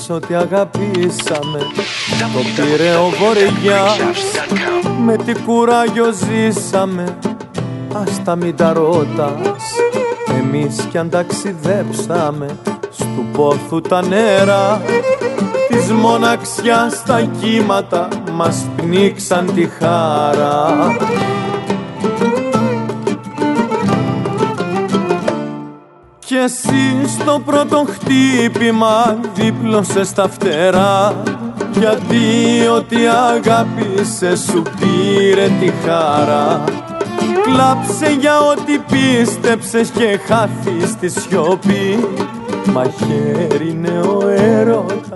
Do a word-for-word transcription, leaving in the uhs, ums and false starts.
ότι αγαπήσαμε. Το πήρε ο Βοριάς, με τι κουράγιο ζήσαμε. Ας τα μην τα ρώτας, εμείς κι αν ταξιδέψαμε στου πόθου τα νερά, της μοναξιάς τα κύματα μας πνίξαν τη χαρά. Κι εσύ στο πρώτο χτύπημα δίπλωσες τα φτερά, γιατί ό,τι αγάπησες σου πήρε τη χαρά. Κλάψε για ό,τι πίστεψες και χάθεις στη σιωπή, μαχαίρι είναι ο έρωτας